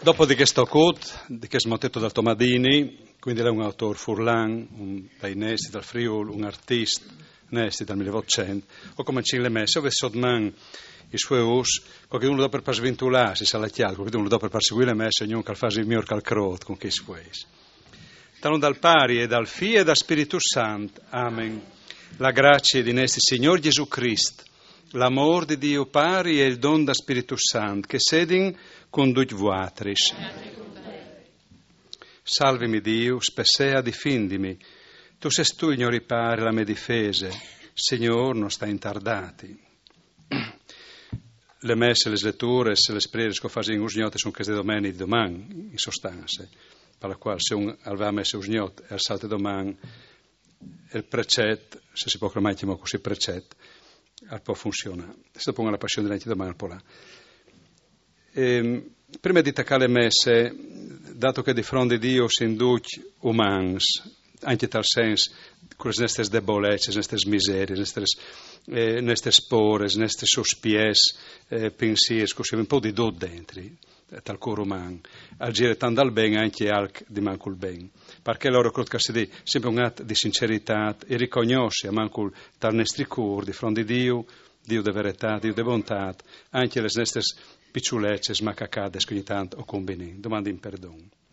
Dopo di questo cut, di questo motetto dal Tomadini, quindi è un autore furlan, dai Nesti, dal Friuli, un artista Nesti dal 1800, ho cominciato le messe, ho visto i suoi us, qualcuno lo do per sventularsi, sa la chiave, qualcuno lo do per seguire le messe, ognuno che fa il mio calcrot con che si può. Talon dal pari e dal Figlio e dal Spirito Santo. Amen. La grazia di Nesti Signor Gesù Cristo, l'amor di Dio pari e il don da Spirito Santo, che sedin conduc vuatris. Salvimi Dio, spessea difendimi. Tu sei tu, ignori pari, la mia difesa. Signor, non sta intardati. Le messe, le letture, le sprese che fanno in usgnote sono queste domani di domani, in sostanza, per la quale se un aveva messo usgnote e al salte domani, il precetto, se si può chiamare così precetto, può funzionare. Se dopo la passione dell'anti domani al polà. Prima di attaccare le messe, dato che di fronte di Dio si induce umans, anche in tal senso, con le nostre debolezze, le nostre miserie, le nostre spore, le nostre sospies, pensieri, così un po' di do dentro, tal cuore umano, agire tanto al bene anche al di manco il bene, perché loro credo che si dia sempre un atto di sincerità e riconosce a manco tal nostri cuore di fronte di Dio di verità, Dio di bontà, anche le nostre picciolezze, smaccacate, che ogni tanto o combini, domandi in perdono.